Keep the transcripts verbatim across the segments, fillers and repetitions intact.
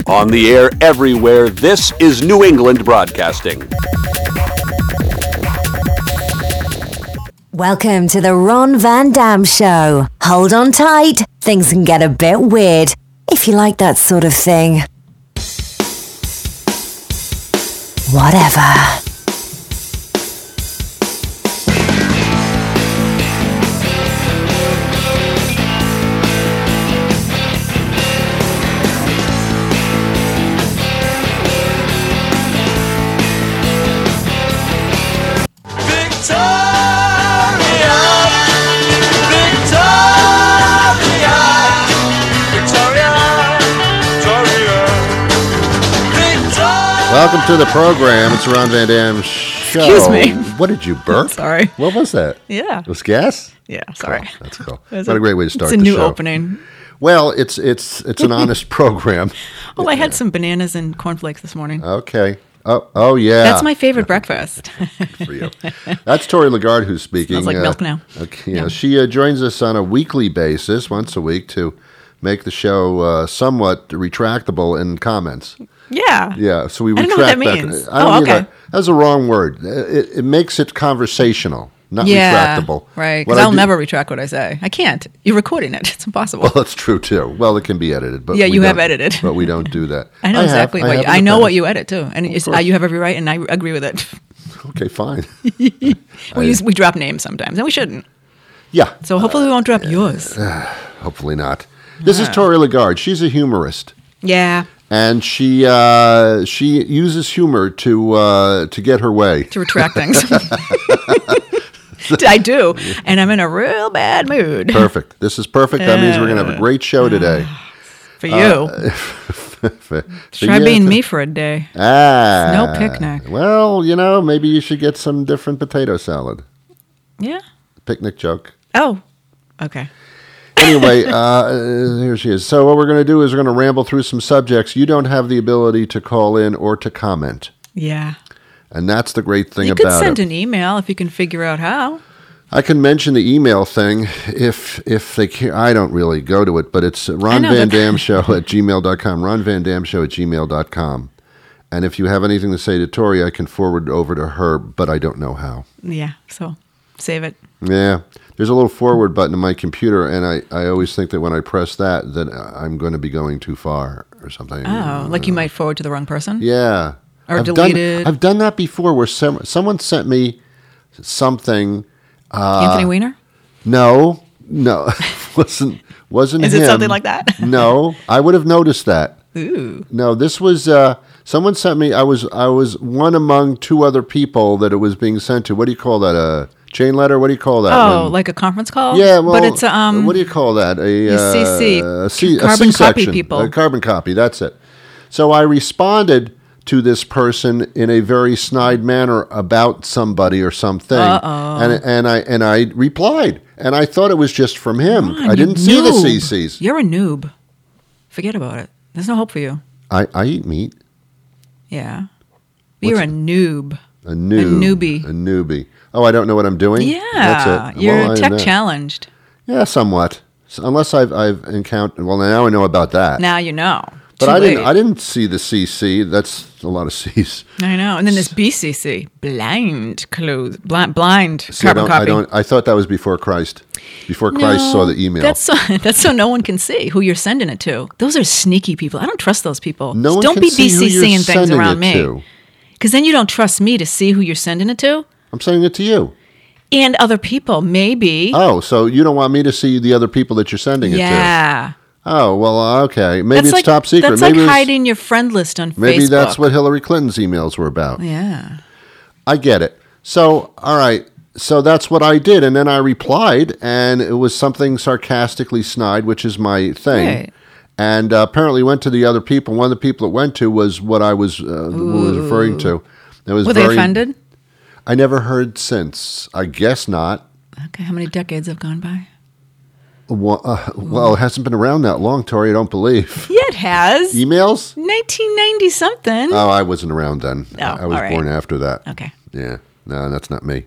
On the air everywhere, this is New England Broadcasting. Welcome to the Ron Van Dam Show. Hold on tight. Things can get a bit weird, if you like that sort of thing. Whatever. Welcome to the program. It's the Ron Van Dam Show. Excuse me. What did you burp? Sorry. What was that? Yeah. It was gas? Yeah, sorry. Cool. That's cool. What a, a great way to start It's a the new show. opening. Well, it's it's it's an honest program. Well, I had some bananas and cornflakes this morning. Okay. Oh, oh yeah. That's my favorite breakfast. For you. That's Tori Lagarde who's speaking. Smells like uh, milk now. Okay, yeah. She uh, joins us on a weekly basis, once a week, to make the show uh, somewhat retractable in comments. Yeah. Yeah, so we I don't retract know what that back. means. I don't Oh, either. okay. That's a wrong word. It, it makes it conversational, not Yeah, retractable. right. What Because I I'll do- never retract what I say. I can't. You're recording it. It's impossible. Well, that's true too. Well, it can be edited, but Yeah, we you have don't- edited. but we don't do that. I know have- exactly what have you, in I the know past. what you edit too, and it's, uh, you have every right, and I agree with it. Okay, fine. we I- use, we drop names sometimes, and we shouldn't. Yeah, So hopefully we won't drop yours. hopefully not. This is Tori Lagarde. She's a humorist, Yeah, and she uh, she uses humor to uh, to get her way. to retract things. I do, and I'm in a real bad mood Perfect. This is perfect. That means we're going to have a great show today. for you. Uh, For- for Try you being to- me for a day. Ah, No picnic. Well, you know, maybe you should get some different potato salad. Yeah. Picnic joke. Oh, okay. Anyway, uh, here she is. So what we're going to do is we're going to ramble through some subjects. You don't have the ability to call in or to comment. Yeah. And that's the great thing You about could send it. an email if you can figure out how. I can mention the email thing if if they can. I don't really go to it, but it's Ron know, Van but- Dam Show at gmail dot com. Ron Van Dam Show at gmail dot com. And if you have anything to say to Tori, I can forward it over to her, but I don't know how. Yeah. So save it. Yeah. There's a little forward button in my computer, and I, I always think that when I press that, that I'm going to be going too far or something. Oh, like you might forward to the wrong person? Yeah. Or I've deleted. Done, I've done that before where some, someone sent me something. Uh, Anthony Weiner? No, no. wasn't wasn't Is him. it something like that? No. I would have noticed that. Ooh. No, this was uh, someone sent me I was I was one among two other people that it was being sent to. What do you call that? A chain letter? What do you call that? Oh, When- like a conference call? Yeah, well, but it's um. what do you call that? A, uh, C C, a C, a carbon copy C-section. people. A carbon copy. That's it. So I responded to this person in a very snide manner about somebody or something, Uh-oh. and and I and I replied, and I thought it was just from him. Ron, I you didn't see the noob. C Cs. You're a noob. Forget about it. There's no hope for you. I, I eat meat. Yeah. You're a noob. A noob. newbie. A newbie. Oh, I don't know what I'm doing. Yeah. That's it. You're Well, I tech know. challenged. Yeah, somewhat. So unless I've I've encountered. Well, now I know about that. Now you know. But Too I didn't. late. I didn't see the C C. That's a lot of C's. I know. And then this B C C, blind clothes, blind, blind See, I carbon don't, copy. I don't. I thought that was before Christ. Before Christ saw the email. That's so, that's so no one can see who you're sending it to. Those are sneaky people. I don't trust those people. No one don't can be see who you're BCCing things sending around it me. to. Because then you don't trust me to see who you're sending it to. I'm sending it to you. And other people, maybe. Oh, so you don't want me to see the other people that you're sending it to? yeah. Oh, well, okay. Maybe That's it's like, top secret. That's maybe like it's- hiding your friend list on Maybe Facebook. that's what Hillary Clinton's emails were about. Yeah. I get it. So, all right. So that's what I did. And then I replied, and it was something sarcastically snide, which is my thing. Right. And uh, apparently went to the other people. One of the people it went to was what I was, uh, was referring to. It was Were very, they offended? I never heard since. I guess not. Okay. How many decades have gone by? Well, uh, well, it hasn't been around that long, Tori, I don't believe. Yeah, it has. Emails? nineteen ninety something. Oh, I wasn't around then. Oh, I was all right. born after that. Okay. Yeah. No, that's not me.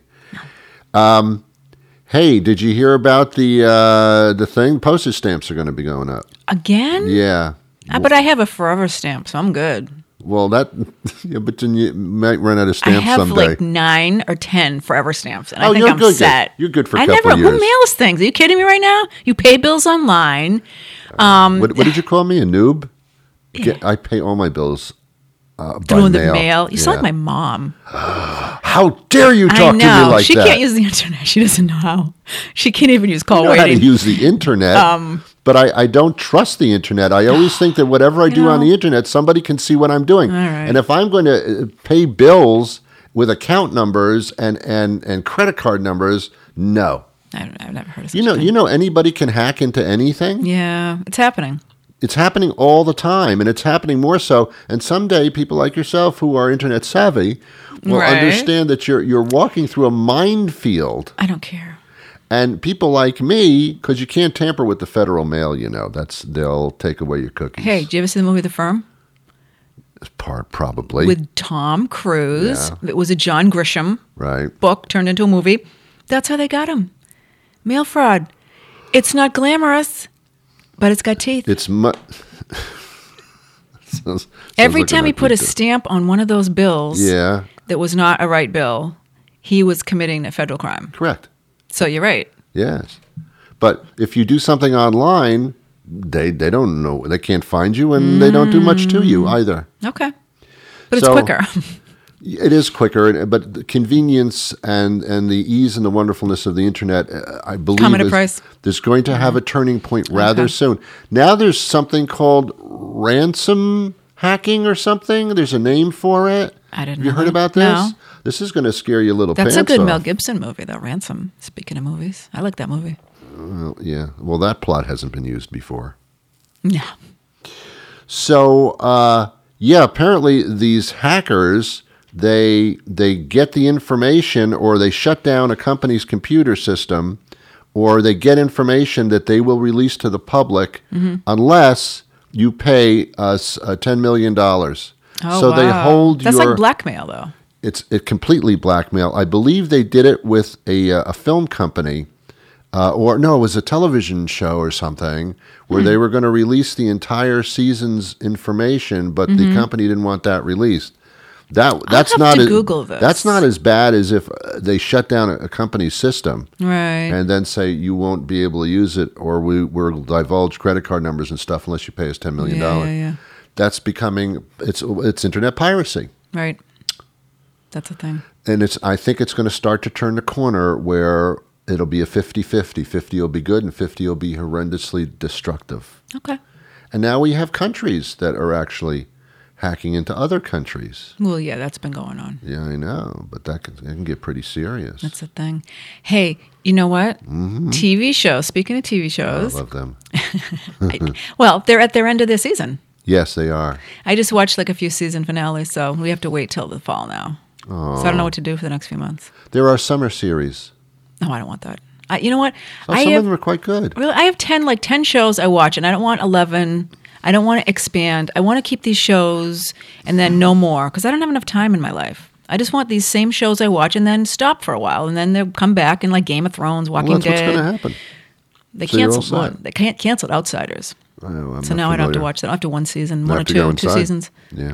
Um, hey, did you hear about the uh, the thing? Postage stamps are going to be going up. Again? Yeah. Uh, but I have a forever stamp, so I'm good. Well, that, yeah, but then you might run out of I stamps have someday. like nine or ten forever stamps, and I Oh, think you're I'm good, good. set. You're good for a I couple never, of years. Who mails things? Are you kidding me right now? You pay bills online. Um, what, what did you call me? A noob? Get, I pay all my bills uh, by through the mail. mail. You sound Yeah. like my mom. How dare you I talk know. to me like she that? can't use the internet. She doesn't know how. She can't even use call I know how to waiting. use the internet, Um, but I, I don't trust the internet. I always think that whatever I do on know. the internet, somebody can see what I'm doing. All right. And if I'm going to uh, pay bills with account numbers and, and, and credit card numbers, no. I don't, I've never heard of such You know, a thing. you know, anybody can hack into anything. Yeah, it's happening. It's happening all the time, and it's happening more so. And someday, people like yourself who are internet savvy will Right. understand that you're you're walking through a minefield. I don't care. And people like me, because you can't tamper with the federal mail, you know, that's they'll take away your cookies. Hey, did you ever see the movie The Firm? Part probably With Tom Cruise. Yeah. It was a John Grisham right. book turned into a movie. That's how they got him. Mail fraud. It's not glamorous, but it's got teeth. It's mu- sounds, sounds Every like time it he might put be a good. stamp on one of those bills Yeah, that was not a right bill, he was committing a federal crime. correct. So you're right. Yes, but if you do something online, they they don't know, they can't find you, and they don't do much to you either. Okay. But So- it's quicker. It is quicker, but the convenience and, and the ease and the wonderfulness of the internet, uh, I believe, Come at a is- price. there's going to have a turning point rather Okay. soon. Now there's something called ransom hacking or something. There's a name for it. I didn't Have you know heard that. about this? No. This is going to scare you a little That's a pants good off. Mel Gibson movie, though. Ransom. Speaking of movies, I like that movie. Well, yeah. Well, that plot hasn't been used before. No. So, uh, yeah, apparently these hackers, they they get the information, or they shut down a company's computer system, or they get information that they will release to the public Mm-hmm. unless you pay us uh, ten million dollars. Oh, so they wow. hold That's your... like blackmail, though. It's it completely blackmail. I believe they did it with a uh, a film company, uh, or no, it was a television show or something where they were going to release the entire season's information, but the company didn't want that released. That that's have not to as, Google this. That's not as bad as if uh, they shut down a, a company's system Right. and then say you won't be able to use it, or we we'll divulge credit card numbers and stuff unless you pay us ten million yeah, dollars. yeah, yeah. That's becoming it's it's internet piracy. Right. That's a thing. And it's. I think it's going to start to turn the corner where it'll be a fifty-fifty. fifty will be good and fifty will be horrendously destructive. Okay. And now we have countries that are actually hacking into other countries. Well, yeah, that's been going on. Yeah, I know, but that can, that can get pretty serious. That's the thing. Hey, you know what? Mm-hmm. T V shows. Speaking of T V I shows, love them. I- well, they're at their end of their season. Yes, they are. I just watched like a few season finales, so we have to wait till the fall now. So I don't know what to do for the next few months. There are summer series. No, I don't want that. I, you know what? Oh, I some have of them are quite good. really, I have ten like ten shows I watch, and I don't want eleven. I don't want to expand. I want to keep these shows and then no more because I don't have enough time in my life. I just want these same shows I watch and then stop for a while, and then they'll come back in like Game of Thrones, Walking Well, that's what's Dead. going to happen. They So you're all canceled set. one. They can't canceled Outsiders. I know, I'm So not now I don't have to familiar. watch that. After one season, I one or have to two, go two inside. seasons. Yeah.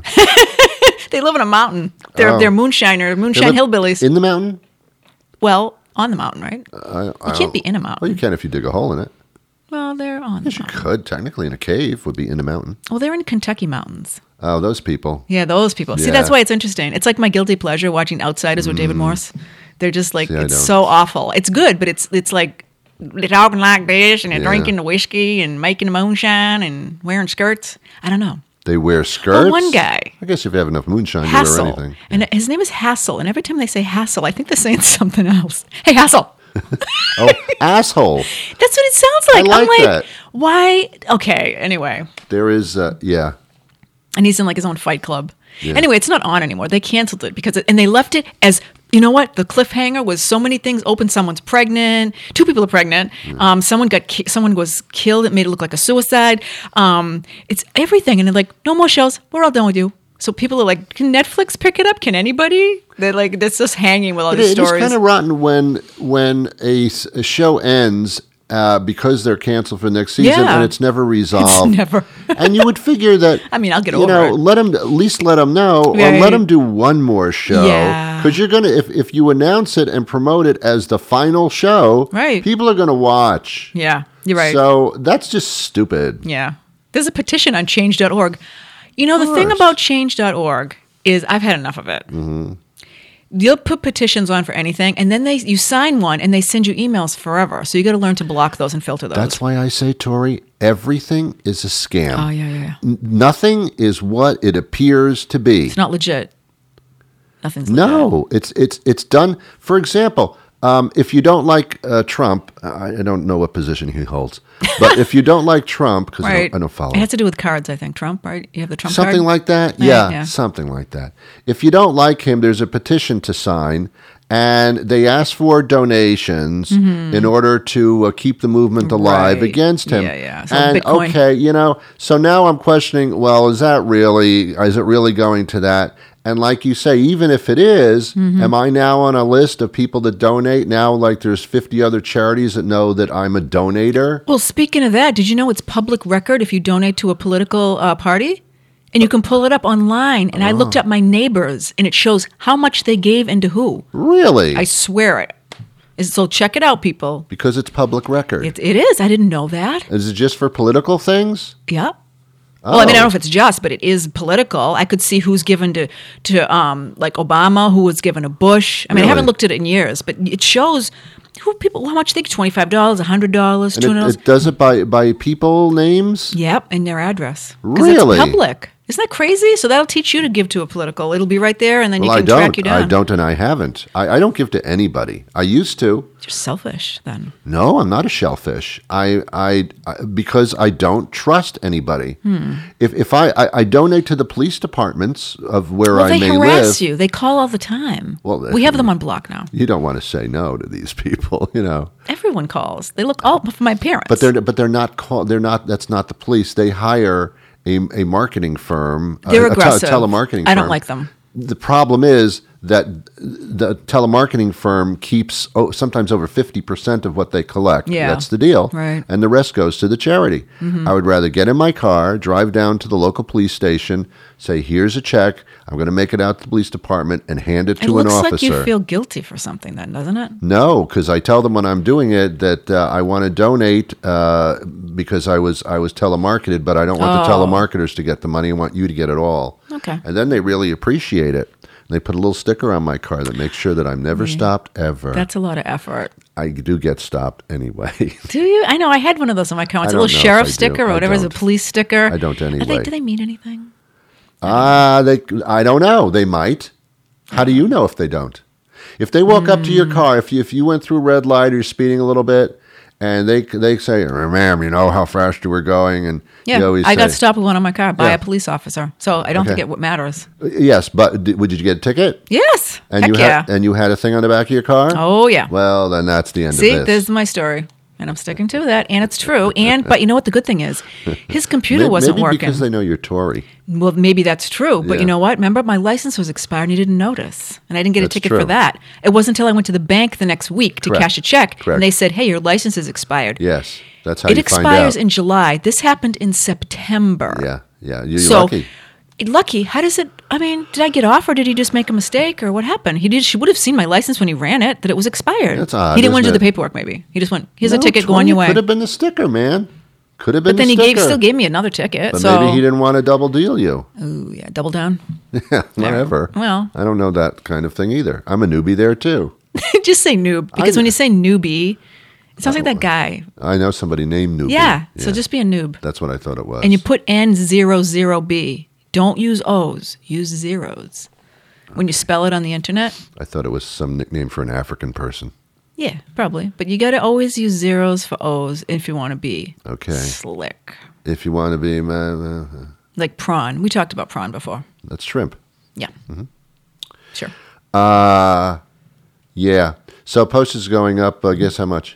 They live in a mountain. They're Oh. they're moonshiner, moonshine They live hillbillies. In the mountain? well, on the mountain, right? I, You can't be in a mountain. Well, you can if you dig a hole in it. Well, they're on the Yes, you mountain. could. Technically, in a cave would be in a mountain. Well, they're in Kentucky mountains. Oh, those people. Yeah, those people. See, Yeah. that's why it's interesting. It's like my guilty pleasure watching Outsiders with David Morse. They're just like Mm. See, I it's don't. so awful. It's good, but it's it's like they're talking like this and they're Yeah. drinking the whiskey and making the moonshine and wearing skirts. I don't know. They wear skirts. Well, one guy. I guess if you have enough moonshine, you wear Hassel. anything. And his name is Hassel. And every time they say Hassel, I think they're saying something else. Hey, Hassel. Oh, asshole. That's what it sounds like. like I'm like, that. why? Okay, anyway. There is, uh, yeah. And he's in like his own fight club. Yeah. Anyway, it's not on anymore. They canceled it because, it, and they left it as, you know what? The cliffhanger was so many things open. Someone's pregnant. Two people are pregnant. Um, someone got, ki- someone was killed. It made it look like a suicide. Um, it's everything. And they're like, no more shows. We're all done with you. So people are like, can Netflix pick it up? Can anybody? They're like, that's just hanging with all It, these it is stories. kind of rotten when when a, s- a show ends uh, because they're canceled for next season, Yeah. and it's never resolved. It's never. And you would figure that. I mean, I'll get you over know, it. let them at least let them know, or Right. let them do one more show. Yeah. Because you're gonna if if you announce it and promote it as the final show, Right. people are gonna watch. Yeah, you're right. So that's just stupid. Yeah. There's a petition on change dot org. You know, the thing course. about change dot org is I've had enough of it. Mm-hmm. You'll put petitions on for anything, and then they you sign one, and they send you emails forever. So you got to learn to block those and filter those. That's why I say, Tori, everything is a scam. Oh, yeah, yeah, yeah. N- nothing is what it appears to be. It's not legit. Nothing's legit. No, it's it's it's done. For example, um, if you don't like uh, Trump, I, I don't know what position he holds, but if you don't like Trump, because I, Right. don't, I don't follow It has to do with cards, I think. Trump, right? You have the Trump something card? like that. Right, Yeah, yeah. something like that. If you don't like him, there's a petition to sign, and they ask for donations in order to uh, keep the movement alive Mm-hmm. Right. against him. Yeah, yeah. So and Bitcoin. okay, you know, so now I'm questioning. Well, is that really? Is it really going to that? And like you say, even if it is, Mm-hmm. am I now on a list of people that donate? Now, like there's fifty other charities that know that I'm a donator. Well, speaking of that, did you know it's public record if you donate to a political uh, party? And you can pull it up online. And I looked up my neighbors, and it shows how much they gave and to who. Really? I swear it. Is- So check it out, people. because it's public record. It, it is. I didn't know that. Is it just for political things? Yep. Well, I mean, I Oh. don't know if it's just, but it is political. I could see who's given to, to um, like Obama, who was given to Bush. I mean, I haven't Really? looked at it in years, but it shows who people, how much they get, twenty-five dollars, one hundred dollars, And two hundred dollars. it, it does it by by people names? Yep, and their address. 'Cause Really? It's public. Isn't that crazy? So that'll teach you to give to a political. It'll be right there, and then Well, you I can don't. track you down. I don't, and I haven't. I, I don't give to anybody. I used to. You're selfish, then. No, I'm not a shellfish. I, I, I because I don't trust anybody. Hmm. If if I, I I donate to the police departments of where Well, I they may harass live, you. They call all the time. Well, we have them on block now. you don't want to say no to these people, you know. Everyone calls. They look all for my parents. But they're but they're not called. They're not. That's not the police. They hire a, a marketing firm. They're a, a, te- aggressive. telemarketing. I don't firm. like them. The problem is that the telemarketing firm keeps oh, sometimes over fifty percent of what they collect. Yeah. That's the deal. Right. Mm-hmm. And the rest goes to the charity. I would rather get in my car, drive down to the local police station, say, here's a check. I'm going to make it out to the police department and hand it It to an looks officer. like you feel guilty for something, then, doesn't it? No, because I tell them when I'm doing it that uh, I want to donate uh, because I was I was telemarketed, but I don't want the Oh. telemarketers to get the money. I want you to get it all. Okay. And then they really appreciate it. They put a little sticker on my car that makes sure that I'm never stopped ever. That's a lot of effort. I do get stopped anyway. Do you? I know. I had one of those on my car. It's I a don't little know if sheriff I do. sticker or I whatever. It's a don't. police sticker. I don't Are they, anyway. do they mean anything? Ah, they. I don't know. They might. How do you know if they don't? If they walk up to your Hmm. car, if you, if you went through a red light or you're speeding a little bit, and they they say, "Ma'am, you know how fast you were going," and Yeah, you always I got say, stopped with one on my car by Yeah. a police officer. So I don't Okay. think it matters. Yes, but did, would you get a ticket? Yes. And Heck you yeah. had and you had a thing on the back of your car? Oh yeah. Well, then that's the end See, of this. this is my story, and I'm sticking to that, and it's true. And but you know what? The good thing is, his computer Maybe, wasn't maybe working. because they know you're Tory. Well, maybe that's true, but Yeah. you know what? Remember, my license was expired, and you didn't notice, and I didn't get That's a ticket true. for that. It wasn't until I went to the bank the next week to Correct. cash a check, Correct. and they said, "Hey, your license is expired." Yes, that's how it you find expires out. in July. This happened in September. yeah, yeah. You're So, lucky. lucky. How does it? I mean, did I get off, or did he just make a mistake, or what happened? He did. She would have seen my license when he ran it that it was expired. That's odd, He didn't want to isn't do the it? paperwork. Maybe he just went. Here's No, a ticket. Go on Tory your way. Could have been the sticker, man. Could have been. But then the he gave, sticker. still gave me another ticket. But so maybe he didn't want to double deal you. Ooh, yeah, double down. Yeah, whatever. Well. I don't know that kind of thing either. I'm a newbie there too. Just say noob because I- when you say newbie, it sounds like that guy. I know somebody named Newbie. Yeah, so just be a noob. That's what I thought it was. And you put N zero zero B. Don't use O's. Use zeros. When you spell it on the internet, I thought it was some nickname for an African person. yeah, probably. But you got to always use zeros for O's if you want to be Okay. slick. If you want to be, uh, uh, Like prawn. We talked about prawn before. that's shrimp. Yeah. Mm-hmm. Sure. Uh, yeah. So postage is going up. Uh, guess how much?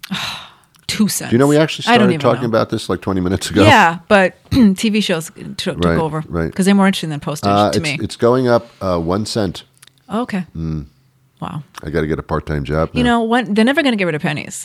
Two cents. Do you know we actually I don't started even talking know. about this like twenty minutes ago? Yeah, but T V shows took, took Right, over. right. Because they're more interesting than postage Uh, to it's, me. it's going up uh, one cent. Okay. Wow. I got to get a part-time job. You now. know, when, they're never going to get rid of pennies.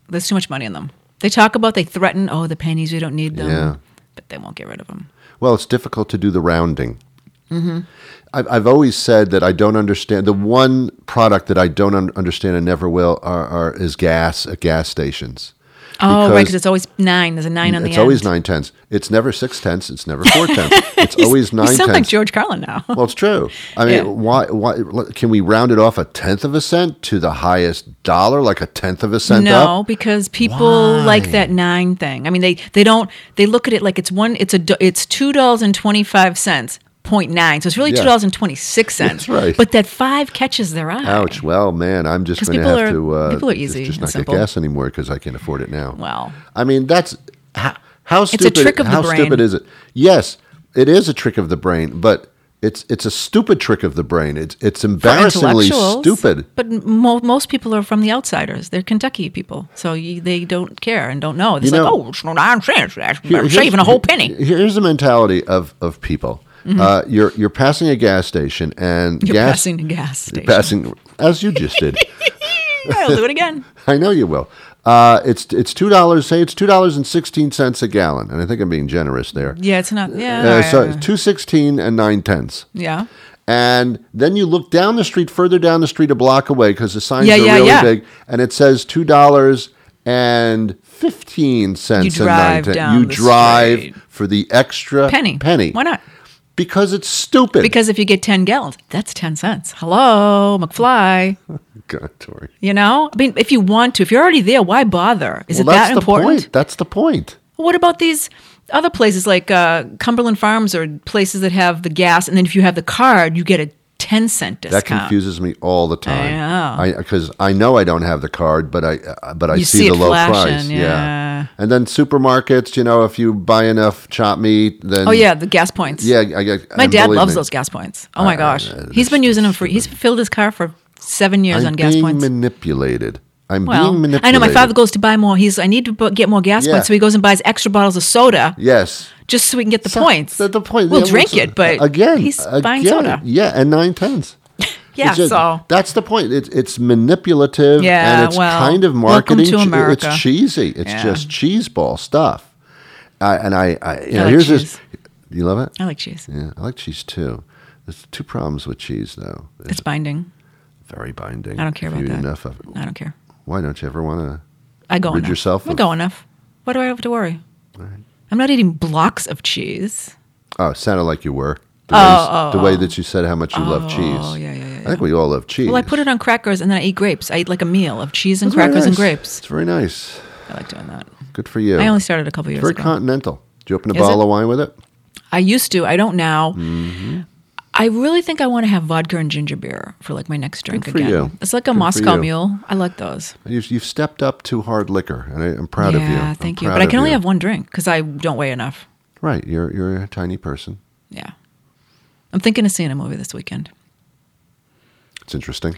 There's too much money in them. They talk about, they threaten, oh, the pennies, we don't need them. Yeah. But they won't get rid of them. Well, it's difficult to do the rounding. Mm-hmm. I've, I've always said that I don't understand. The one product that I don't un- understand and never will are, are is gas at gas stations. Oh, right, because it's always nine. There's a nine on the end. It's always nine tenths. It's never six tenths. It's never four tenths. It's always nine You sound tenths. like George Carlin now. Well, it's true. I mean, Yeah. why? Why can we round it off a tenth of a cent to the highest dollar, like a tenth of a cent No, up? because people Why? like that nine thing. I mean, they they don't. They look at it like it's one. It's a. do- It's two dollars and twenty five cents. Point nine, so it's really Yeah. two dollars and twenty six cents. That's right. But that five catches their eye. Ouch. Well, man, I'm just 'Cause going to people have are- to uh, people are just- easy just and not simple. get gas anymore because I can't afford it now. Well, I mean, that's how, how a stupid. trick of the how brain. stupid is it? Yes, it is a trick of the brain, but it's it's a stupid trick of the brain. It's it's for embarrassingly intellectuals, stupid. But mo- most people are from the outsiders. They're Kentucky people, so you, they don't care and don't know. It's You like, know- oh, it's no nonsense. That's Here- here's- saving a whole penny. Here's the mentality of of people. Uh, you're you're passing a gas station and You're gas passing a gas station. passing as you just did. I'll do it again. I know you will. Uh, it's it's two dollars. Say it's two dollars and sixteen cents a gallon, and I think I'm being generous there. Yeah, it's not. Yeah, Uh, so two sixteen and nine tenths. yeah. And then you look down the street, further down the street, a block away, because the signs Yeah, are yeah, really yeah. big, and it says two dollars and fifteen cents You and nine drive tenths. down You the drive street. for the extra Penny. Penny. Why not? Because it's stupid. Because if you get ten gallons, that's ten cents. Hello, McFly. God, Tori. You know? I mean, if you want to, if you're already there, why bother? Is Well, it that's that the important? point. That's the point. What about these other places like uh, Cumberland Farms or places that have the gas, and then if you have the card, you get a ten cent discount? That confuses me all the time. I know. Because I, know I don't have the card, but I uh, but I You see, see the it low flashing, price. yeah. And then supermarkets, you know, if you buy enough chopped meat, then Oh, yeah, the gas points. yeah. I, I, My and dad believe loves me, those gas points. Oh, my I- gosh. I- He's been using them for, he's filled his car for seven years I'm on gas being points. manipulated. I'm Well, being manipulated. I know my father goes to buy more. He's, I need to bu- get more gas Yeah. points, so he goes and buys extra bottles of soda Yes. just so we can get the So- points. The, the point. We'll yeah, drink listen, it, but again, he's buying again, soda. Yeah, and nine tenths. Yeah, It's just- so that's the point. It's it's manipulative, Yeah, and it's well, kind of welcome marketing. to che- America. It's cheesy. It's Yeah. just cheeseball stuff. Uh, and I, I, you know, like here's cheese. this. You love it? I like cheese. Yeah, I like cheese too. There's two problems with cheese, though. It's It's binding. very binding. I don't care if about you eat that. enough of it. I don't care. Why don't you ever want to? I go Rid enough. yourself I of- go enough. Why do I have to worry? I'm not eating blocks of cheese. Oh, it sounded like you were. The, Oh, way, oh, the way oh. that you said how much you love cheese. Oh, yeah, yeah, yeah, I think we all love cheese. Well, I put it on crackers and then I eat grapes. I eat like a meal of cheese and It's very crackers and nice. grapes. It's very nice. I like doing that. Good for you. I only started a couple years Very ago. continental. Did you open a Is bottle it? of wine with it? I used to. I don't now. Mm-hmm. I really think I want to have vodka and ginger beer for like my next drink Good for again. you. It's like a Good for Moscow you. Mule. I like those. You've, you've stepped up to hard liquor, and I, I'm proud yeah, of you. I'm thank you. proud But I of can only you. have one drink because I don't weigh enough. Right, you're you're a tiny person. Yeah. I'm thinking of seeing a movie this weekend. It's interesting.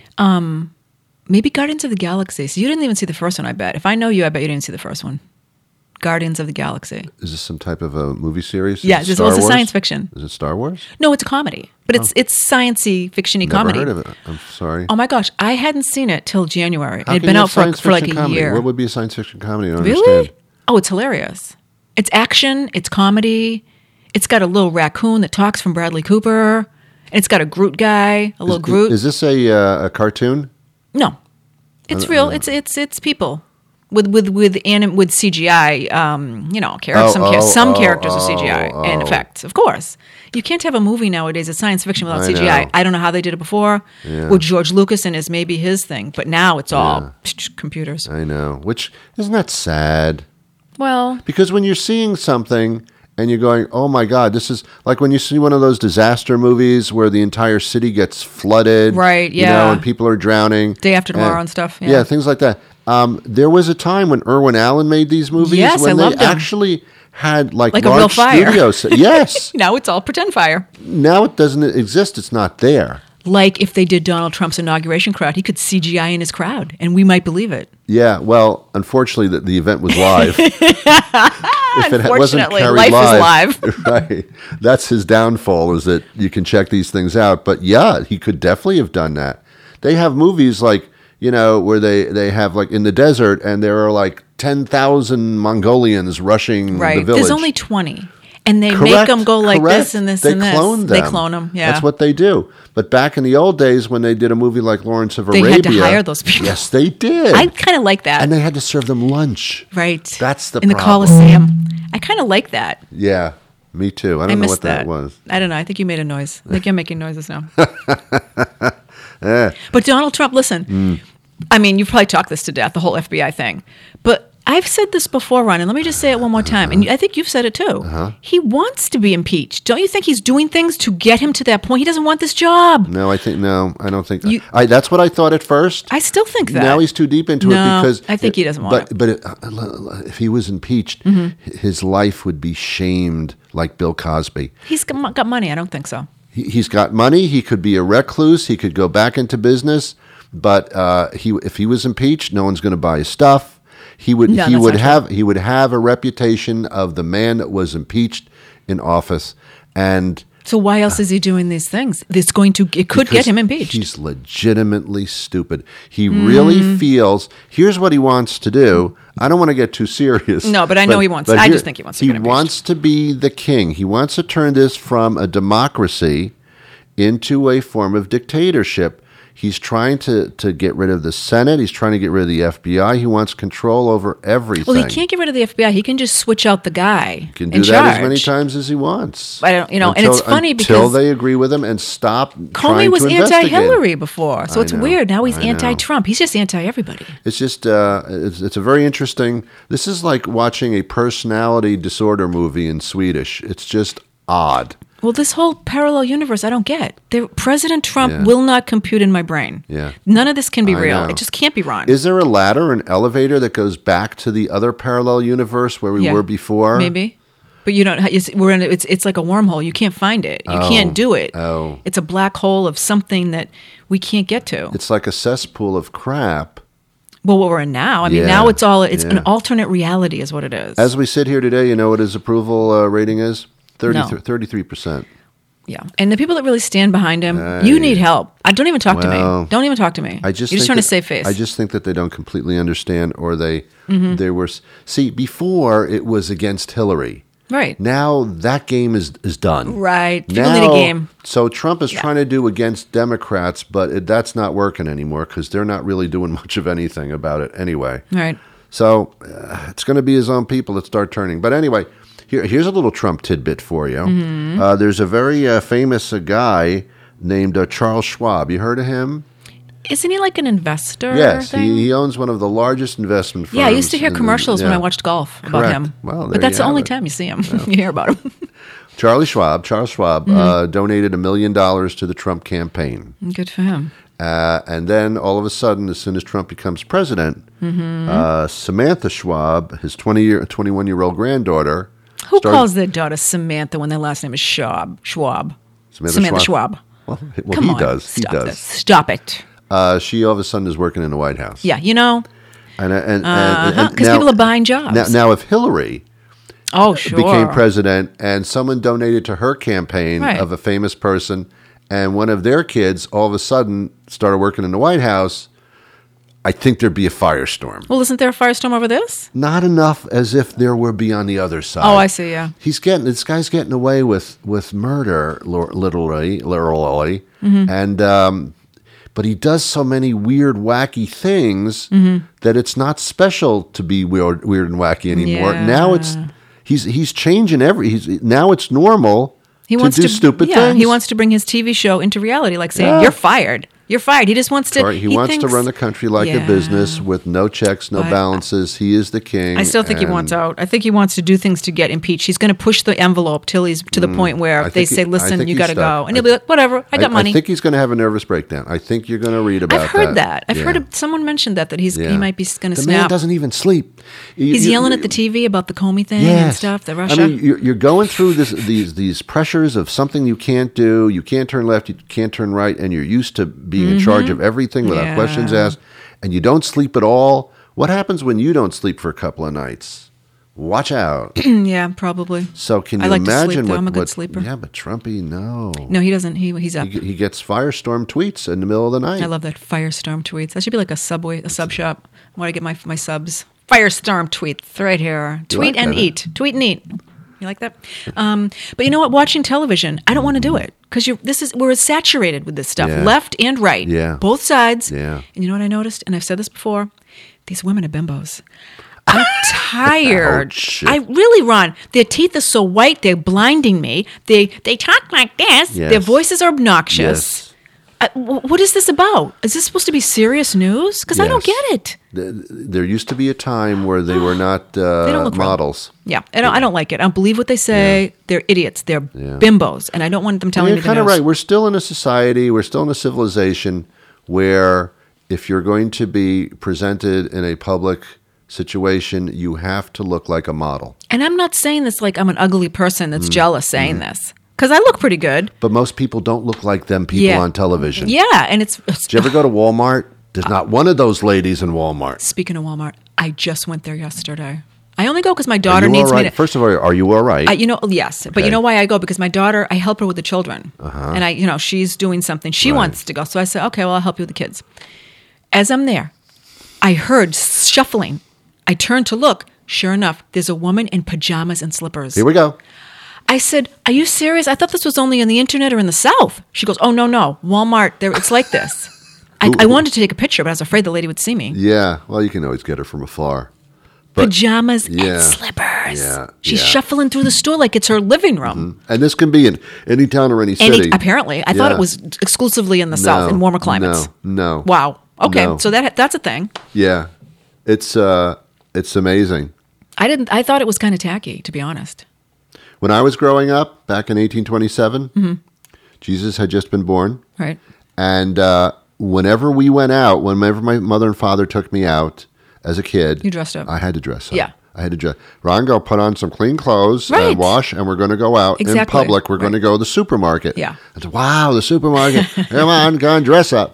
Maybe Guardians of the Galaxy. So you didn't even see the first one, I bet. If I know you, I bet you didn't see the first one. Guardians of the Galaxy. Is this some type of a movie series? Is Yeah, it this Star was a Wars? science fiction. Is it Star Wars? No, it's a comedy, but it's it's science-y, fiction-y Never comedy. heard of it. I'm sorry. Oh my gosh, I hadn't seen it till January. How It had can been you out have for, science for like fiction a comedy? year. What would be a science fiction comedy? I don't Really? understand. Oh, it's hilarious. It's action. It's comedy. It's got a little raccoon that talks from Bradley Cooper. And it's got a Groot guy, a little Is, Groot. is this a uh, a cartoon? no, it's real. It's it's it's people with with with anim- with C G I. Um, you know, char- Oh, some char- oh, some oh, characters are C G I oh, and oh. effects, of course. You can't have a movie nowadays that's science fiction without I C G I. know. I don't know how they did it before. Yeah. With George Lucas and is maybe his thing, but now it's all Yeah. psh, computers. I know. Which isn't that sad? Well, Because when you're seeing something and you're going, oh my God, this is like when you see one of those disaster movies where the entire city gets flooded. Right, You know, yeah. and people are drowning. Day After Tomorrow and stuff, yeah. Yeah, things like that. Um, there was a time when Irwin Allen made these movies Yes, when I they loved them. actually had like, Like a large real fire. studios. Yes. now it's all pretend fire. Now it doesn't exist. It's not there. Like if they did Donald Trump's inauguration crowd, he could C G I in his crowd, and we might believe it. Yeah, well, unfortunately, the, the event was live. If it wasn't Unfortunately, carried life live, is live. right? That's his downfall. Is that you can check these things out. But yeah, he could definitely have done that. They have movies like you know, where they, they have like in the desert and there are like ten thousand Mongolians rushing Right. the village. There's only twenty. And they make Correct, them go like correct. this and this they and this. Clone them. They clone them. Yeah. That's what they do. But back in the old days when they did a movie like Lawrence of They Arabia. had to hire those people. Yes, they did. I kind of like that. and they had to serve them lunch. right. That's the In the problem. Coliseum. I kind of like that. Yeah, me too. I don't I know missed what that. that. was. I don't know. I think you made a noise. I think you're making noises now. But Donald Trump, listen. Mm. I mean, you've probably talked this to death, the whole F B I thing. But I've said this before, Ron, and let me just say it one more time. And I think you've said it too. Uh-huh. He wants to be impeached. Don't you think he's doing things to get him to that point? He doesn't want this job. No, I think no. I don't think. You- I that's what I thought at first. I still think that. Now he's too deep into No, it because I think he doesn't want but, it. But it, uh, if he was impeached, Mm-hmm. his life would be shamed like Bill Cosby. He's got got money. I don't think so. He, he's got money. He could be a recluse. He could go back into business. But uh, he, if he was impeached, no one's going to buy his stuff. He would. No, he that's would not have. He would have a reputation of the man that was impeached in office, and So why else is he doing these things? It's going to. It could get because him impeached. He's legitimately stupid. He really Mm. feels. Here's what he wants to do. I don't want to get too serious. No, but I know he wants- I just think he wants to He get impeached. wants to be the king. He wants to turn this from a democracy into a form of dictatorship. He's trying to, to get rid of the Senate. He's trying to get rid of the F B I. He wants control over everything. Well, he can't get rid of the F B I. He can just switch out the guy. He can in do that as charge. many times as he wants. I don't- you know, and Until- it's funny until because they agree with him and stop. Comey trying was to investigate. anti-Hillary before, so I it's know, weird. Now he's I know. anti-Trump. He's just anti-everybody. It's just uh, it's, it's a very interesting. This is like watching a personality disorder movie in Swedish. It's just odd. Well, this whole parallel universe, I don't get. The, President Trump Yeah. will not compute in my brain. Yeah. None of this can be I real. know. It just can't be Ron. Is there a ladder, an elevator that goes back to the other parallel universe where we Yeah. were before? Maybe. But you don't. It's, we're in. It's it's like a wormhole. You can't find it. You can't do it. Oh. It's a black hole of something that we can't get to. It's like a cesspool of crap. Well, what we're in now. I mean, Yeah. now it's all. It's an Yeah. alternate reality, is what it is. As we sit here today, you know what his approval uh, rating is? No. thirty-three percent. Yeah, and the people that really stand behind him, Uh, you need help. I don't even talk well, to me. Don't even talk to me. I just You're just think trying to that- save face. I just think that they don't completely understand, or they Mm-hmm. they were see before it was against Hillary. right. Now that game is is done. Right. People Now, need a game. So Trump is Yeah. trying to do against Democrats, but it, that's not working anymore because they're not really doing much of anything about it anyway. Right. So uh, it's going to be his own people that start turning. But anyway, here, here's a little Trump tidbit for you. Mm-hmm. Uh, there's a very uh, famous uh, guy named uh, Charles Schwab. You heard of him? Isn't he like an investor? Yes, thing? he, he owns one of the largest investment firms. Yeah, I used to hear in the- commercials when yeah. I watched golf about Correct. him. Well, there but that's you the have only it. time you see him. you hear about him. Charlie Schwab, Charles Schwab, Mm-hmm. uh, donated a million dollars to the Trump campaign. Good for him. Uh, and then all of a sudden, as soon as Trump becomes president, Mm-hmm. uh, Samantha Schwab, his twenty year, twenty-one year old granddaughter, Who started- calls their daughter Samantha when their last name is Schwab? Schwab. Samantha Schwab. Well, well Come he on. does. He Stop does. this. Stop it. Uh, she all of a sudden is working in the White House. Yeah, you know, and and and- uh-huh, and because now- people are buying jobs. Now, now, if Hillary oh, sure. became president and someone donated to her campaign Right. of a famous person, and one of their kids all of a sudden started working in the White House, I think there'd be a firestorm. Well, isn't there a firestorm over this? Not enough as if there were be on the other side. Oh, I see, yeah. He's getting this guy's getting away with with murder, lor- literally, literally, Mm-hmm. and um, but he does so many weird, wacky things Mm-hmm. that it's not special to be weird, weird and wacky anymore. Yeah. Now it's he's he's changing every. He's now it's normal He to wants do to stupid yeah, things. he wants to bring his T V show into reality, like saying, Yeah. "You're fired. You're fired." He just wants to. Right, he, wants to thinks- run the country like a Yeah. business with no checks, no But- balances. He is the king. I still think he and- wants out. I think he wants to do things to get impeached. He's going to push the envelope till he's to the point where Mm, I they think he- say, I "Listen, think you he's got to stuck. go," and he'll I- be like, "Whatever, I got I, money." I think he's going to have a nervous breakdown. I think you're going to read about I've heard that. that. I've Yeah. heard of, someone mentioned that that he's Yeah. he might be going to The man snap. doesn't even sleep. You- He's you- yelling at the T V about the Comey thing yes. and stuff. The Russia. I mean, you're, you're going through this, these these pressures of something you can't do. You can't turn left. You can't turn right, and you're used to being in charge of everything without Yeah. questions asked. And you don't sleep at all. What happens when you don't sleep for a couple of nights? watch out. Yeah, probably. So can you I like to sleep, imagine though. what, I'm a good what- sleeper. Yeah, but Trumpy, no. No, he doesn't. He he's up. He, he gets firestorm tweets in the middle of the night. I love that firestorm tweets. That should be like a subway, a sub shop. Where I get my my subs. Firestorm tweets right here. Tweet like and that, eat. Tweet and eat. You like that? Um, but you know what? Watching television, I don't want to do it because you. This is we're saturated with this stuff, Yeah. left and right, Yeah. both sides. Yeah. And you know what I noticed? And I've said this before. These women are bimbos. I'm tired. Oh, shit. I really, Ron. Their teeth are so white, they're blinding me. They they talk like this. Yes. Their voices are obnoxious. Yes. Uh, wh- what is this about? Is this supposed to be serious news? Because I don't Yes. get it. Th- There used to be a time where they were not uh, They don't look real. models. Yeah, I don't. I don't like it. I don't believe what they say. They're idiots. They're Yeah. bimbos, and I don't want them telling You're me the kind of news. right. We're still in a society, we're still in a civilization where if you're going to be presented in a public situation, you have to look like a model. And I'm not saying this like I'm an ugly person Mm. that's jealous saying this, because I look pretty good. But most people don't look like them people Yeah. on television. Yeah, and it's. it's Did you ever go to Walmart? There's not one of those ladies in Walmart. Speaking of Walmart, I just went there yesterday. I only go because my Are daughter you all needs right? me to. First of all, are you all right? I, you know, yes, but Okay. you know why I go? Because my daughter, I help her with the children, and I, you know, she's doing something. She Right. wants to go, so I said, okay, well, I'll help you with the kids. As I'm there, I heard shuffling. I turned to look. Sure enough, there's a woman in pajamas and slippers. Here we go. I said, "Are you serious? I thought this was only on the internet or in the South." She goes, "Oh no, no, Walmart. There, it's like this." I, I wanted to take a picture, but I was afraid the lady would see me. Yeah, well, you can always get her from afar. But, Pajamas yeah, and slippers. yeah, She's yeah. shuffling through the store like it's her living room. and this can be in any town or any Any, city. apparently, I thought Yeah. it was exclusively in the South, No, in warmer climates. No, no. Wow. Okay, No. so that that's a thing. Yeah, it's uh, it's amazing. I didn't. I thought it was kind of tacky, to be honest. When I was growing up back in eighteen twenty-seven, Mm-hmm. Jesus had just been born, Right. and uh, whenever we went out, whenever my mother and father took me out as a kid, You dressed up. I had to dress up. Yeah. I had to dress. Ron, go put on some clean clothes Right. and wash, and we're going to go out in Exactly. public. We're going to Right. go to the supermarket. Yeah. I said, wow, the supermarket. Come on, go and dress up.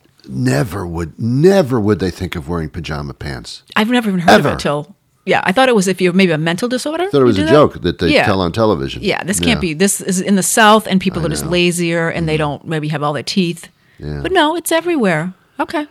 Never would, never would they think of wearing pajama pants. I've never even heard Ever. of it till. Yeah, I thought it was if you have maybe a mental disorder. I thought it was you a do joke that they Yeah. tell on television. Yeah, this can't be. This is in the South, and people I are just know. lazier, and they don't maybe have all their teeth. Yeah. But no, it's everywhere. Okay.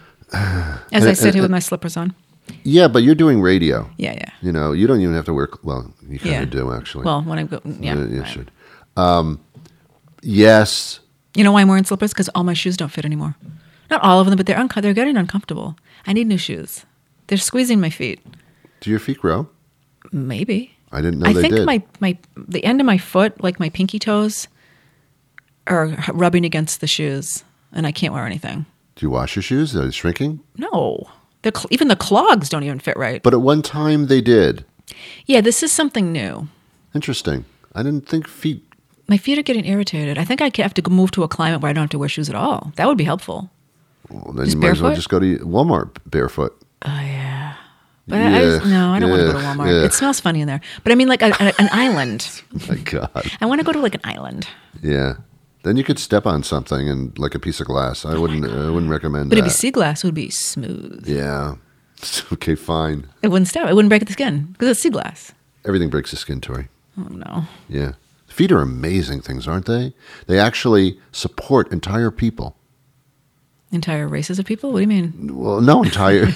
As I sit here with my slippers on. Yeah, but you're doing radio. Yeah, yeah. You know, you don't even have to wear. Well, you kind Yeah. of do actually. Well, when I go, yeah. you, you I- should. Um, yes, You know why I'm wearing slippers? Because all my shoes don't fit anymore. Not all of them, but they're unco- they're getting uncomfortable. I need new shoes. They're squeezing my feet. do your feet grow? Maybe. I didn't know I they think did. my my the end of my foot, like my pinky toes, are h- rubbing against the shoes, and I can't wear anything. Do you wash your shoes? Are they shrinking? No, the cl- even the clogs don't even fit right. But at one time they did. Yeah, this is something new. Interesting. I didn't think feet. My feet are getting irritated. I think I have to go move to a climate where I don't have to wear shoes at all. That would be helpful. Well, then Just you might as well barefoot? just go to Walmart barefoot. Oh yeah. But I, I just, Yeah, no, I don't want to go to yeah, Walmart. yeah. It smells funny in there. But I mean, like a, a, an island. My God. I want to go to like an island. Yeah. Then you could step on something and like a piece of glass. I wouldn't. I wouldn't recommend But that. it'd be sea glass. It would be smooth. Yeah. Okay. Fine. It wouldn't stop. It wouldn't break the skin because it's sea glass. Everything breaks the skin, Tori. Oh no. Yeah. Feet are amazing things, aren't they? They actually support entire people. Entire races of people? What do you mean? Well, no entire.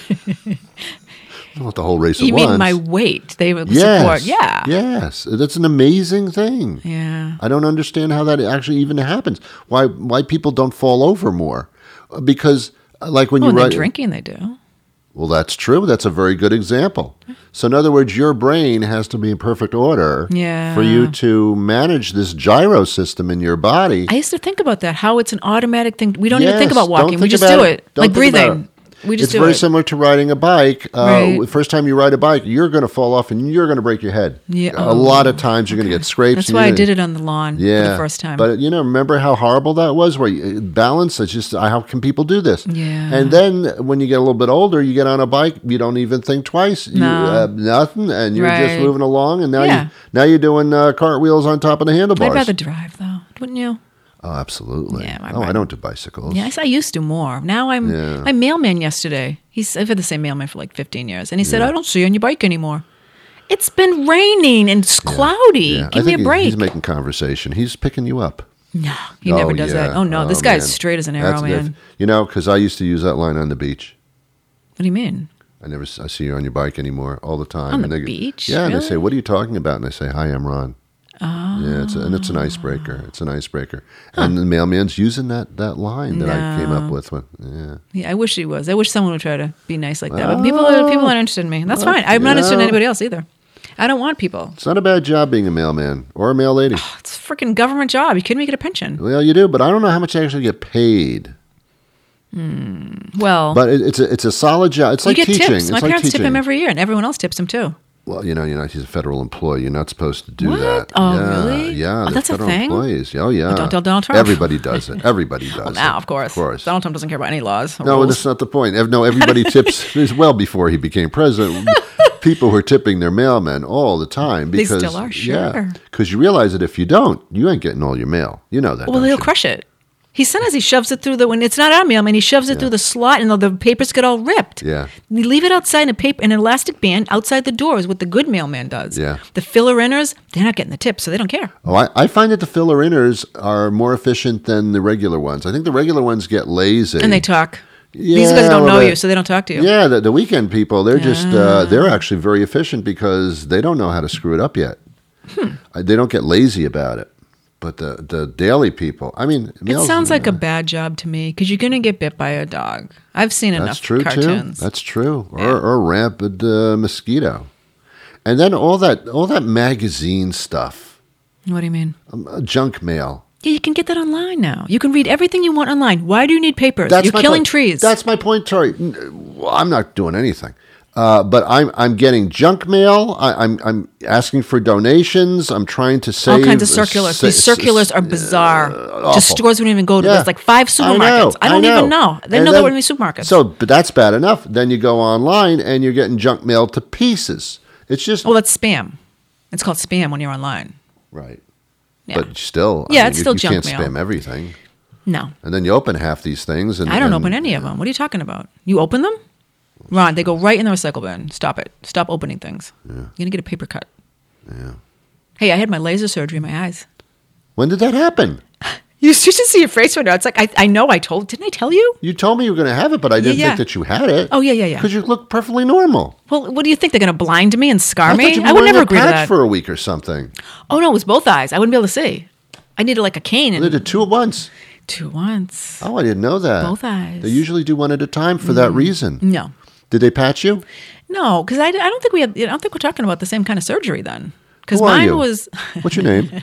Not the whole race You at mean once. my weight? They would yes. support. Yeah. Yes. That's an amazing thing. Yeah. I don't understand how that actually even happens. Why why people don't fall over more? Because uh, like when Well, you when they're write, drinking, they do. well, that's true. That's a very good example. So, in other words, your brain has to be in perfect order Yeah. for you to manage this gyro system in your body. I used to think about that. How it's an automatic thing. We don't even think Yes, about don't walking. We think just about do it. it. Don't Like think about breathing. We just it's do very it. similar to riding a bike. Uh, Right. First time you ride a bike, you're going to fall off and you're going to break your head. Yeah. A Oh. lot of times you're going to get scrapes. That's and why you're I gonna- did it on the lawn Yeah, for the first time. But you know, remember how horrible that was? Where you, balance, it's just how can people do this? Yeah. And then when you get a little bit older, you get on a bike, you don't even think twice. You, No. uh, nothing, and you're just Right. moving along. And now Yeah. you now you're doing uh, cartwheels on top of the handlebars. I'd rather drive though, wouldn't you? oh, absolutely. Yeah, I oh, I ride- don't do bicycles. Yes, I used to more. Now I'm Yeah. my mailman yesterday. He's I've had the same mailman for like fifteen years, and he said, "I don't see you on your bike anymore." It's been raining and it's cloudy. Yeah, Give I me a think he- break. He's making conversation. He's picking you up. no, he Oh, never does yeah. that. Oh no, this Oh, guy's man. straight as an arrow, That's- man. that's- You know, because I used to use that line on the beach. What do you mean? I never, s- I see you on your bike anymore all the time. On and the they, beach? Yeah, and they Really? say, "What are you talking about?" And I say, "Hi, I'm Ron." Oh. Yeah, it's a, and it's an icebreaker. It's an icebreaker. And the mailman's using that, that line that I came up No. with. When, yeah. Yeah, I wish he was. I wish someone would try to be nice like that. But people, are, people aren't interested in me. That's fine. I'm not interested in yeah. anybody else either. I don't want people. It's not a bad job being a mailman or a mail lady. It's a freaking government job. You kidding me? Get a pension. Well, you do, but I don't know how much they actually get paid. Well, But it, it's a it's a solid job. It's you like get teaching. tips. It's My like parents tip teaching. him every year, and everyone else tips him too. Well, you know, you know, he's a federal employee. You're not supposed to do What? that. Oh, yeah, really? Yeah, Oh, they're that's a federal thing? employees. Oh, yeah. Well, don't tell Donald Trump. Everybody does it. Everybody does Well, it. now, of course. Of course. Donald Trump doesn't care about any laws. or No, rules. that's not the point. Ev- No, everybody tips as well before he became president. People were tipping their mailmen all the time They because still are, yeah, sure. because you realize that if you don't, you ain't getting all your mail. You know that. Well, don't he'll you? crush it. He sometimes he shoves it through the when it's not our mailman. He shoves it through the slot, and the papers get all ripped. Yeah. You leave it outside in a paper, an elastic band outside the door is what the good mailman does. Yeah. The filler inners, they're not getting the tip, so they don't care. Oh, I, I find that the filler inners are more efficient than the regular ones. I think the regular ones get lazy. And they talk. Yeah, These guys don't well, know they- you, so they don't talk to you. Yeah, the, the weekend people, they're just, Ah. uh, they're actually very efficient because they don't know how to screw it up yet. Hmm. Uh, They don't get lazy about it. But the, the daily people, I mean, It mail's- sounds like a bad job to me because you're going to get bit by a dog. I've seen That's enough true cartoons. too. That's true. Or, Yeah. or a rampant uh, mosquito. And then all that, all that magazine stuff, What do you mean? um, uh, junk mail. Yeah, you can get that online now. You can read everything you want online. Why do you need papers? That's You're my killing point. trees. That's my point, Tori. N- Well, I'm not doing anything, uh, but I'm I'm getting junk mail. I, I'm I'm asking for donations. I'm trying to save all kinds of circulars. sa- These circulars are bizarre. awful. Just stores we don't even go to. Yeah. There's like five supermarkets. I, know, I don't know. even know. They And know then- there were any supermarkets. So, but that's bad enough. Then you go online and you're getting junk mail to pieces. It's just well, that's spam. It's called spam when you're online. right. Yeah. But still, I Yeah, mean, it's you, still you junk can't mail. spam everything. No, And then you open half these things, and I don't and- open any of them. What are you talking about? You open them? Ron, they go right in the recycle bin. Stop it. Stop opening things. You're going to get a paper cut. Yeah. Hey, I had my laser surgery in my eyes. When did that happen? You, you should see your face right now. It's like, I, I know I told, didn't I tell you? You told me you were going to have it, but I didn't yeah. think that you had it. Oh, yeah, yeah, yeah. Because you look perfectly normal. Well, what do you think? They're going to blind me and scar I me? thought you were I would wearing never a agree to patch that. for a week or something. Oh, no, it was both eyes. I wouldn't be able to see. I needed like a cane They and did two at once. two once. Oh, I didn't know that. Both eyes. Mm. They usually do one at a time for that reason. No. Did they patch you? No, because I, I don't think we had, I don't think we're talking about the same kind of surgery then. Because Who are mine you? was, What's your name?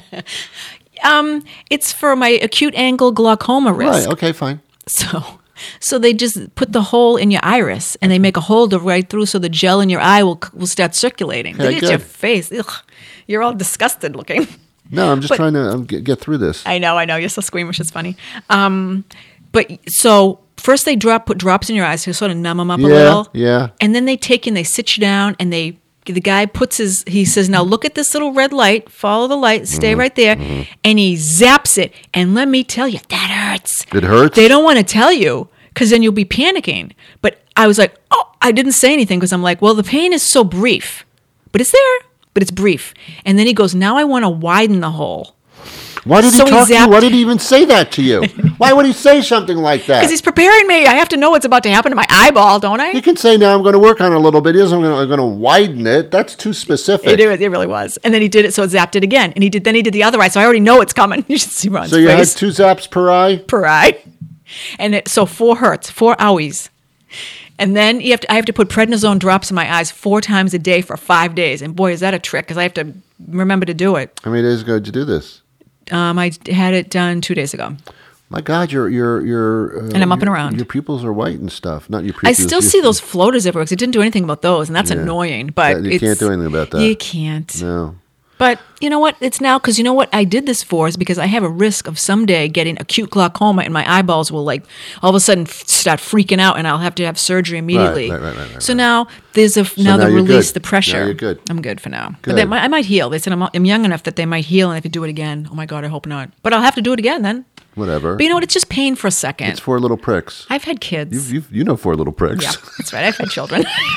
um, it's for my acute angle glaucoma risk. Right. Okay. Fine. So, so they just put the hole in your iris and they make a hole to right through so the gel in your eye will will start circulating. Yeah, Look at your good. face. Ugh, you're all disgusted looking. No, I'm just But- trying to um, get, get through this. I know, I know. You're so squeamish. It's funny. Um, but so first they drop put drops in your eyes to sort of numb them up a Yeah, little. yeah. And then they take you and they sit you down and they the guy puts his he says, now look at this little red light, follow the light, stay Mm-hmm, right there, and he zaps it. And let me tell you, that hurts. It hurts? They don't want to tell you because then you'll be panicking. But I was like, oh, I didn't say anything because I'm like, well, the pain is so brief, but it's there, but it's brief. And then he goes, now I want to widen the hole. Why did So he he talk to you? zapped- Why did he even say that to you? Why would he say something like that? Because he's preparing me. I have to know what's about to happen to my eyeball, don't I? He can say, now I'm going to work on it a little bit. He doesn't, I'm going to widen it. That's too specific. It, it, it really was. And then he did it, so it zapped it again. And he did. Then he did the other eye, so I already know it's coming. You should see Ron's So you had face two zaps per eye? per eye. And it, so four hertz, four owies. And then you have to, I have to put prednisone drops in my eyes four times a day for five days. And boy, is that a trick, because I have to remember to do it. How many days ago did you do this? Um, I had it done two days ago. My God, your your your uh, And I'm up and your- around. Your pupils are white and stuff. Not your I pupils. still your- see those floaters everywhere because it didn't do anything about those, and that's Yeah. annoying. But Yeah, you it's, can't do anything about that. You can't. No. But you know what? It's now because you know what I did this for is because I have a risk of someday getting acute glaucoma and my eyeballs will like all of a sudden f- start freaking out and I'll have to have surgery immediately. right, right, right, right, so right. now there's a now, now the you're release, good. the pressure. Now you're good. I'm good for now. But Good. they, might- I might heal. They said I'm, I'm young enough that they might heal and I have to do it again. Oh my God, I hope not. But I'll have to do it again then. Whatever. But you know what? It's just pain for a second. It's four little pricks. I've had kids. You you you know four little pricks. Yeah, that's right. I've had children.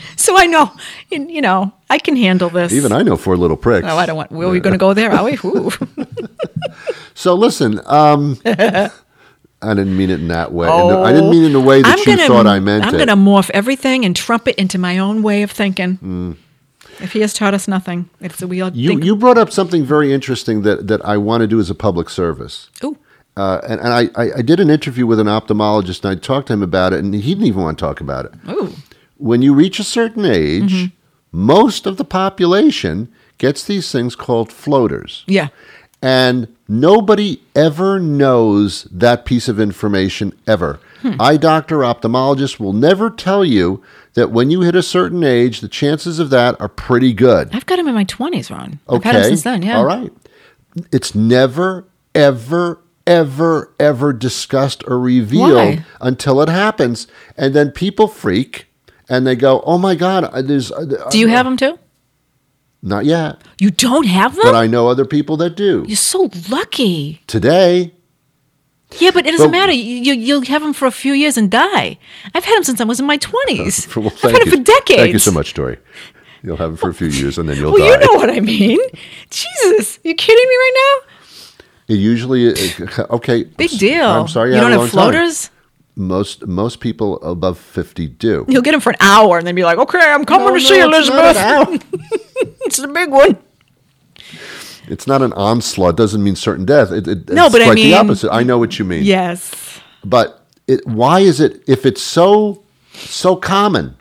So I know, you you know, I can handle this. Even I know four little pricks. Oh, I don't want. Were we going to go there? Are we? Ooh. So listen, um, I didn't mean it in that way. I didn't mean it in the way that I'm you gonna, thought I meant I'm it. going to morph everything and trump it into my own way of thinking. Mm. If he has taught us nothing, it's we all You think. you brought up something very interesting that, that I want to do as a public service. Ooh. Uh, and and I, I, I did an interview with an ophthalmologist, and I talked to him about it, and he didn't even want to talk about it. Ooh. When you reach a certain age, Mm-hmm. most of the population gets these things called floaters. Yeah. And nobody ever knows that piece of information ever. Hmm. Eye doctor, ophthalmologist will never tell you that when you hit a certain age, the chances of that are pretty good. I've got him in my twenties, Ron. I've Okay. had him since then, yeah. All right. It's never, ever, ever, ever discussed or revealed Why? until it happens. And then people freak and they go, oh my God, uh, there's. Uh, Do you have them too? Not yet. You don't have them? But I know other people that do. You're so lucky. Today. Yeah, but it doesn't But- matter. You, you, you'll have them for a few years and die. I've had them since I was in my twenties. Well, I've thank had them you. for decades. Thank you so much, Tori. You'll have it for a few years and then you'll Well, die. you know what I mean. Jesus, you kidding me right now? It usually, uh, okay. Big deal. I'm sorry. You had don't a have long time. floaters? Most most people above fifty do. You'll get them for an hour and then be like, okay, I'm coming No, to no, see it's not an Elizabeth. hour. It's the big one. It's not an onslaught. Doesn't mean certain death. It, it, No, it's but I quite mean- the opposite. I know what you mean. Yes. But it, why is it, if it's so so common,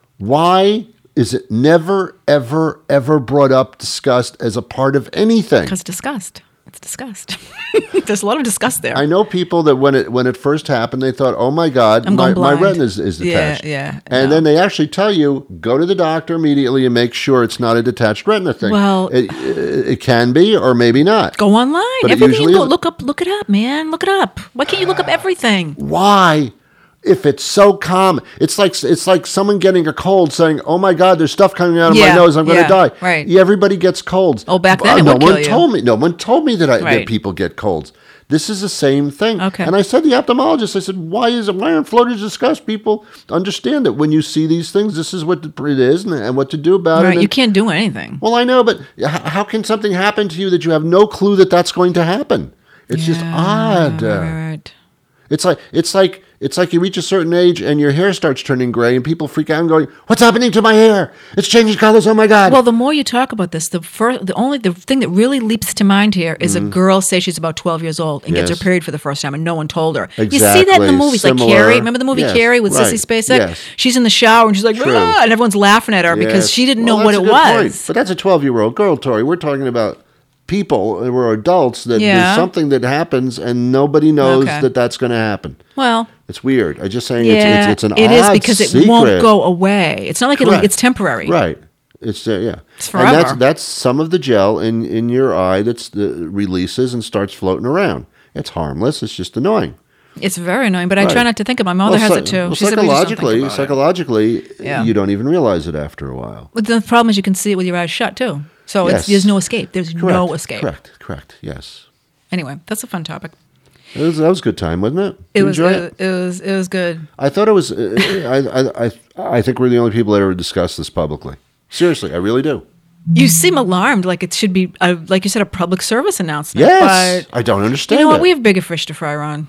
why is it never, ever, ever brought up, discussed as a part of anything? Because disgust. It's disgust. There's a lot of disgust there. I know people that when it when it first happened, they thought, "Oh my God, I'm my, going my blind." retina is, is Yeah, detached." yeah, and no. then they actually tell you, "Go to the doctor immediately and make sure it's not a detached retina thing." Well- it, it, it can be, or maybe not. Go online. But it Everything usually you go, is- look up, look it up, man. Look it up. Why can't you look up everything? Why? If it's so common, it's like it's like someone getting a cold, saying, "Oh my God, there's stuff coming out of Yeah, my nose. I'm going to yeah, die." right. Yeah, everybody gets colds. Oh, back then Uh, it no would one kill you. told me. No one told me that I, that Right. people get colds. This is the same thing. Okay. And I said to the ophthalmologist, I said, "Why is it? Why aren't floaters discussed? People understand that when you see these things, this is what it is and, and what to do about Right, it." you And- can't do anything. Well, I know, but h- how can something happen to you that you have no clue that that's going to happen? It's just odd. Right, right. It's like it's like it's like you reach a certain age and your hair starts turning gray, and people freak out and going, "What's happening to my hair? It's changing colors! Oh my God!" Well, the more you talk about this, the first, the only the thing that really leaps to mind here is a girl say she's about twelve years old and gets Mm. Yes. her period for the first time, and no one told her. You see Exactly. that in the movies, like Similar. Carrie. Remember the movie Yes, Carrie with right. Sissy Spacek? Yes. She's in the shower and she's like, True. "Ah," and everyone's laughing at her because Yes. she didn't Well, know what that's it a good was. point. But that's a twelve-year-old girl, Tori. We're talking about people who are adults that Yeah. there's something that happens and nobody knows Okay. that that's going to happen. Well, It's weird. I'm just saying yeah, it's, it's, it's an it is odd because it secret. won't go away. It's not like it'll, Correct. it's temporary. Right. It's uh, yeah. It's And that's forever. that's some of the gel in, in your eye that's the releases and starts floating around. It's harmless. It's just annoying. It's very annoying, but I try Right. not to think about it. My mother Well, has psy- it too. well, She said we just don't think psychologically, about it. psychologically, Yeah. you don't even realize it after a while. But the problem is you can see it with your eyes shut too. So Yes. it's, there's no escape. There's Correct. no escape. Correct. Correct. Yes. Anyway, that's a fun topic. It was, that was a good time, wasn't it? It You was, enjoy it, it was it was good. I thought it was. Uh, I, I I I think we're the only people that ever discuss this publicly. Seriously, I really do. You seem alarmed, like it should be, a, like you said, a public service announcement. Yes, but I don't you understand. know what? it. We have bigger fish to fry, Ron.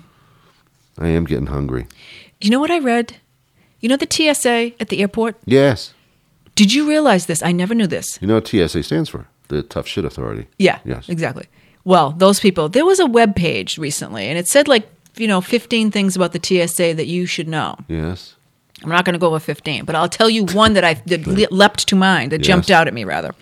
I am getting hungry. You know what I read? You know the T S A at the airport? Yes. Did you realize this? I never knew this. You know what T S A stands for? The Tough Shit Authority. Yeah, Yes. exactly. Well, those people. There was a web page recently, and it said like you know fifteen things about the T S A that you should know. Yes. I'm not going to go over fifteen, but I'll tell you one that I that le- leapt to mind, that Yes. jumped out at me rather.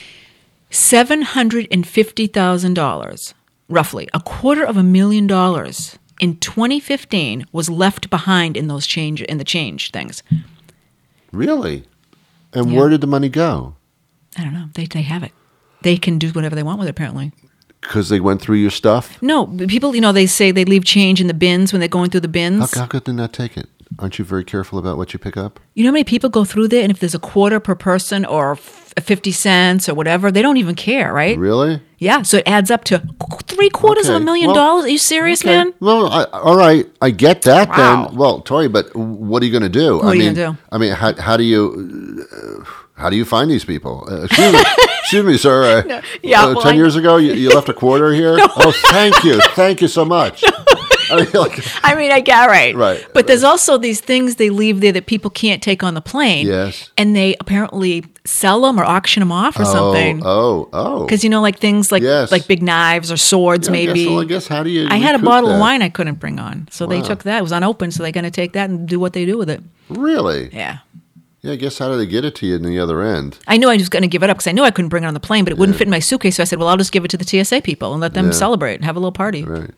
Seven hundred and fifty thousand dollars, roughly a quarter of a million dollars, in twenty fifteen was left behind in those change in the change things. Really? And Yeah. where did the money go? I don't know. They they have it. They can do whatever they want with it. Apparently, Because they went through your stuff? no. People, you know, they say they leave change in the bins when they're going through the bins. How, how could they not take it? aren't you very careful about what you pick up? You know how many people go through there, and if there's a quarter per person or f- fifty cents or whatever, they don't even care, right? Really? Yeah, so it adds up to three quarters of a Okay, million well, dollars. Are you serious, Okay. man? Well, I, all right, I get that Wow. then. Well, Tori, but what are you going to do? What I are you mean, gonna do? I mean, how, how do you uh, how do you find these people? Uh, excuse me, excuse me, sir. Uh, Yeah, uh, well, ten I- years ago, you, you left a quarter here. Oh, thank you, thank you so much. I mean, like, I mean, I get right. Right, But there's also these things they leave there that people can't take on the plane. Yes. And they apparently sell them or auction them off or something. Oh, oh, Because, you know, like things like Yes. like big knives or swords, Yeah, I guess- maybe. well, I guess how do you I had a recoup bottle of that? wine I couldn't bring on. So they Wow. took that. It was unopened. So they're going to take that and do what they do with it. Really? Yeah. Yeah, I guess how do they get it to you in the other end? I knew I was going to give it up because I knew I couldn't bring it on the plane, but it wouldn't fit in my suitcase. So I said, well, I'll just give it to the T S A people and let them Yeah. celebrate and have a little party. Right.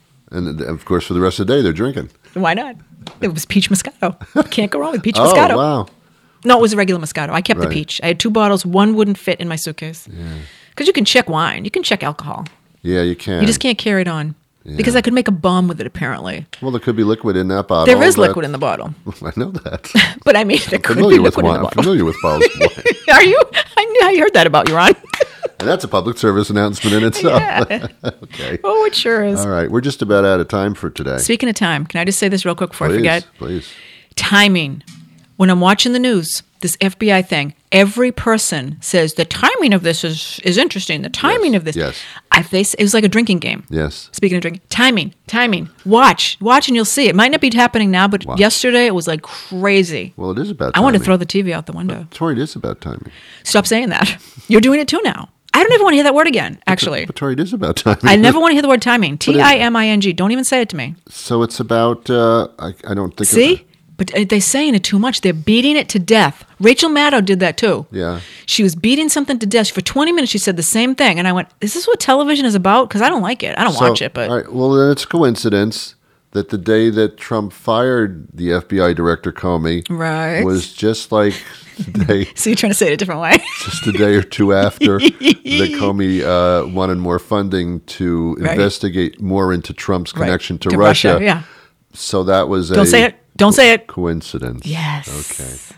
And of course, for the rest of the day, they're drinking. Why not? It was peach Moscato. Can't go wrong with peach Oh, Moscato. wow. No, it was a regular Moscato. I kept the Right. peach. I had two bottles. One wouldn't fit in my suitcase. Because you can check wine. You can check alcohol. Yeah, you can. You just can't carry it on. Because I could make a bomb with it, apparently. Well, there could be liquid in that bottle. There is that- liquid in the bottle. I know that. But I mean, there could be familiar with liquid in wine. the I'm bottle. familiar with bottles of wine. Are you? I knew I heard that about you, Ron. And that's a public service announcement in itself. Yeah. Okay. Oh, it sure is. All right. We're just about out of time for today. Speaking of time, can I just say this real quick before please, I forget? Please. Timing. When I'm watching the news, this F B I thing, every person says the timing of this is, is interesting. The timing Yes, of this. yes. If they, s- it was like a drinking game. Yes. Speaking of drinking, timing, timing. Watch, watch, and you'll see. It might not be happening now, but Watch. yesterday it was like crazy. Well, it is about I timing. want to throw the T V out the window. Tori, it is about timing. Stop saying that. You're doing it too now. I don't ever want to hear that word again, actually. But Tori, it is about timing. I never want to hear the word timing. it- T I M I N G. Don't even say it to me. So it's about, uh, I, I don't think. See? Of, But uh, they're saying it too much. They're beating it to death. Rachel Maddow did that too. Yeah. She was beating something to death. For twenty minutes, she said the same thing. And I went, is this what television is about? Because I don't like it. I don't So, watch it, but all right, well, then it's a coincidence that the day that Trump fired the F B I director Comey Right. was just like the day, so you're trying to say it a different way. just a day or two after that Comey uh, wanted more funding to Right. investigate more into Trump's Right. connection to, To Russia. Russia, yeah. So that was Don't a say it. Don't say it. coincidence. Yes. Okay.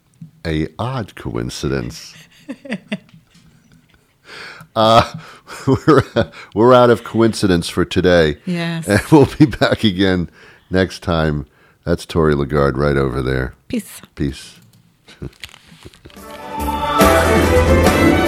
A odd coincidence. uh, we're we're out of coincidence for today. Yes. And we'll be back again next time. That's Tori Lagarde right over there. Peace. Peace.